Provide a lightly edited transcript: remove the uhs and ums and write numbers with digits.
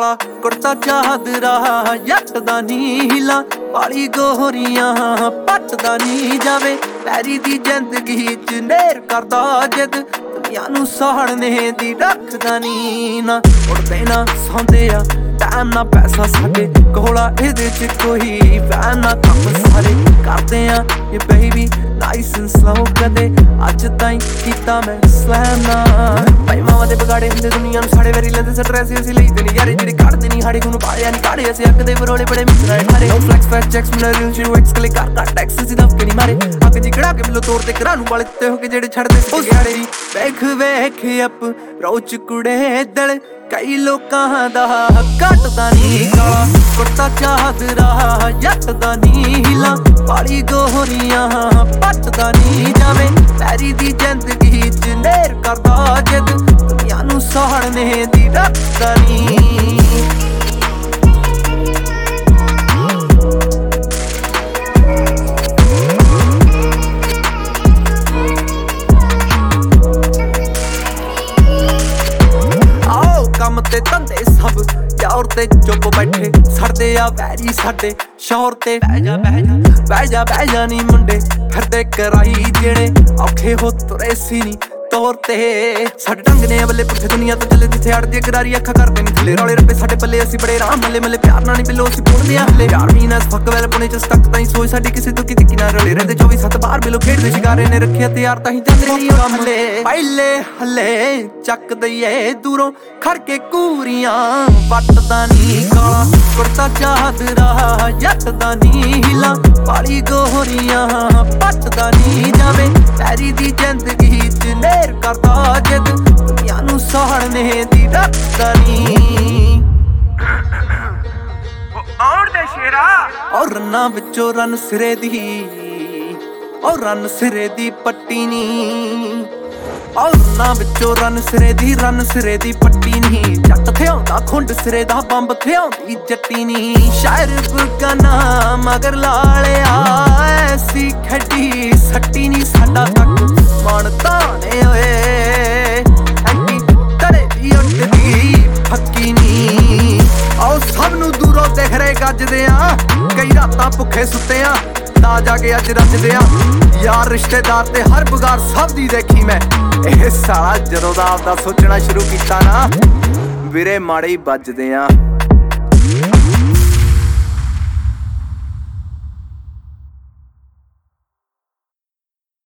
ਕਾਲਾ ਕੁੜਤਾ ਚਾਦਰਾ ਜੱਟ ਦਾ ਨੀਲਾ ਵਾਲੀ ਗੋਰੀਆਂ ਪੱਟਦਾ ਨੀ ਜਾਵੇ ਪੈਰੀ ਦੀ ਜ਼ਿੰਦਗੀ ਚ ਨੇਰ ਕਰਦਾ ਜਿੱਦ ਦੁਨੀਆ ਨੂੰ ਸਾੜਨੇ ਦੀ ਰੱਖਦਾ ਨੀ ਨਾ ਉੜਦੇ ਨਾ ਸੌਂਦੇ ਆ ਟਾਈਮ ਨਾ ਪੈਸਾ ਸਾਡੇ ਕੋਲਾ ਇਹਦੇ ਚ ਕੋਈ ਵੈਨ ਨਾ ਕੰਮ ਸਾਰੇ ਕਰਦੇ ਆ ਇਹ ਬੇਬੀ ਨਾਈਸ ਐਂਡ ਸਲੋ ਕਦੇ ਅੱਜ ਤਾਈਂ ਕੀਤਾ ਮੈਂ ਸਲੈਮ ਨਾ ਭਾਈ ਮਾਵਾ ਦੇ ਬਗਾੜੇ ਹੁੰਦੇ ਦੁਨੀਆ ਨੂੰ ਸਾਡੇ ਵੈਰੀ ਲੈਂਦੇ ਸਟ੍ਰੈਸ ਅਸੀਂ ਲਈਦੇ ਨਹੀਂ ਯਾਰੇ ਜਿਹੜੇ ਕੱਢਦੇ ਨਹੀਂ ਹਾੜੇ ਨੂੰ ਪਾਇਆ ਨਹੀਂ ਕਾੜੇ ਅਸੀਂ ਅੱਗ ਦੇ ਬਰੋਲੇ ਬੜੇ ਮਿੱਤਰਾਂ ਠਾਰੇ ਨੋ ਫਲੈਕਸ ਫੈਕਟ ਚੈਕਸ ਮਿਲਰ ਰੀਲ ਸ਼ੀਟ ਵੈਕਸ ਕਲੇ ਕਰ ਟੈਕਸ ਅਸੀਂ ਦਫ ਕੇ ਨਹੀਂ ਮਾਰੇ ਅੱਗ ਜੀ ਖੜਾ ਕੇ ਮਿਲੋ ਤੋੜ ਤੇ ਘਰਾਂ ਨੂੰ ਵਾਲੇ ਤੇ ਹੋ ਕੇ ਜਿਹੜੇ ਛੱਡਦੇ ਸੀ ਗਾੜੇ ਦੀ ਵੇਖ ਵੇਖ ਅਪ ਰੋਚ ਕੁੜੇ ਦਿਲ ਕਈ ਲੋਕਾਂ ਦਾ ਘਟਦਾ ਨੀ ਕਾਲਾ ਕੁੜਤਾ ਚਾਦਰਾ ਜੱਟ ਦਾ ਨੀਲਾ ਵਾਲੀ ਗੋਰੀਆਂ ਪੱਟਦਾ ਨੀ ਜਾਵੇ ਪੈਰੀ ਦੀ ਜ਼ਿੰਦਗੀ ਚ ਨੇਰ ਕਰਦਾ ਜਿੱਦ ਦੁਨੀਆ ਨੂੰ ਸਾੜਨੇ ਦੀ ਰੱਖਦਾ ਨੀ ਕੰਮ ਤੇ ਧੰਦੇ ਸਭ ਯਾਰ ਤੇ ਚੁੱਪ ਬੈਠੇ ਸੜਦੇ ਆ ਵੈਰੀ ਸਾਡੇ ਸ਼ੌਰ ਤੇ ਬਹਿ ਜਾ ਨੀ ਮੁੰਡੇ ਫਿਰਦੇ ਕਰਾਈ ਜਿਹੜੇ ਔਖੇ ਹੋ ਤੁਰੇ ਸੀ ਨੀ ਤੌਰ ਤੇ ਸਾਡੇ ਢੰਗ ਨੇ ਬੱਲੇ ਪੁੱਠੇ ਦੁਨੀਆ ਤੋਂ ਚੱਲੇ ਜਿੱਥੇ ਅੜਦੀ ਕਰਾਰੀ ਅੱਖਾਂ ਕਰਦੇ ਨੀ ਥੱਲੇ ਰੌਲੇ ਰੱਬੇ ਸਾਡੇ ਪੱਲੇ ਅਸੀਂ ਬੜੇ ਰਾਮ ਮੱਲੇ ਪਿਆਰ ਨਾਲ ਨੀ ਬਿੱਲੋ ਅਸੀਂ ਪੁੱਟਦੇ ਆ ਹੱਲੇ ਯਾਰ ਮੀਨਾ ਫੱਕ ਵੈਲ ਪੁਣੇ ਚ ਸਟਕ ਤਾਈਂ ਸੋਚ ਸਾਡੀ ਕਿਸੇ ਤੋਂ ਕਿਤੇ ਕਿਨਾਰ ਰਲੇ ਰਹਿੰਦੇ 24/7 ਬਾਹਰ ਬਿੱਲੋ ਖੇਡਦੇ ਸ਼ਿਕਾਰੇ ਨੇ ਰੱਖਿਆ ਤੇ ਯਾਰ ਤਾਹੀਂ ਜਾਂਦੇ ਨਹੀਂ ਕੰਮਲੇ ਪਹਿਲੇ ਹੱਲੇ ਚੱਕ ਦਈਏ ਦੂਰੋਂ ਖੜ ਕੇ ਕੂਰੀਆਂ ਵੱਟਦਾ ਨੀ ਕਾਲਾ ਕੁੜਤਾ ਚਾਦਰਾ ਜੱਟ ਦਾ ਨੀਲਾ ਵਾਲੀ ਗੋਰੀਆਂ ਪੱਟਦਾ ਨੀ ਜਾਵੇ ਪੈਰੀ ਦੀ ਜ਼ਿੰਦਗੀ ਚ ਨੇਰ ਕਰਦਾ ਜਿੱਦ ਦੁਨੀਆ ਨੂੰ ਸਾੜਨੇ ਦੀ ਰੱਖਦਾ ਨੀ ਔਰ ਦੇ ਸ਼ੇਰਾ ਔਰ ਰੰਨਾਂ ਵਿੱਚੋਂ ਰਨ ਸਿਰੇ ਦੀ ਔਰ ਰਨ ਸਿਰੇ ਦੀ ਪੱਟੀ ਨੀ ਔਰ ਰੰਨਾਂ ਵਿੱਚੋਂ ਰਨ ਸਿਰੇ ਦੀ ਪੱਟੀ ਨੀ ਜੱਟ ਥਿਆਉਂਦਾ ਖੁੰਡ ਸਿਰੇ ਦਾ ਬੰਬ ਥਿਆਉਂਦੀ ਜੱਟੀ ਨੀ ਸ਼ਾਇਰ ਬਗਾਨਾ ਮਗਰ ਲਾਲਿਆ ਐਸੀ ਖੱਡੀ ਸੱਟੀ ਨੀ ਸਾਡਾ ਤੱਕ ਮਣਦਾ ਨੇ ਓਏ ਐਂਟੀ ਤਰੇ ਦੀ ਉੱਡਦੀ ਫੱਕੀ ਨੀ ਆਓ ਸਭ ਨੂੰ ਦੂਰੋਂ ਦੇਖ ਰਹੇ ਗੱਜਦੇ ਆ ਕਈ ਰਾਤਾਂ ਭੁੱਖੇ ਸੁੱਤੇ ਆ ਤਾਂ ਜਾ ਕੇ ਅੱਜ ਰੱਜਦੇ ਆ ਯਾਰ ਰਿਸ਼ਤੇਦਾਰ ਤੇ ਹਰ ਬਗਾਰ ਸਭ ਦੀ ਦੇਖੀ ਮੈਂ ਇਹ ਸਾਲਾ ਜਦੋਂ ਦਾ ਆਪਦਾ ਸੋਚਣਾ ਸ਼ੁਰੂ ਕੀਤਾ ਨਾ ਵੀਰੇ ਮਾੜੇ ਹੀ ਵੱਜਦੇ ਆ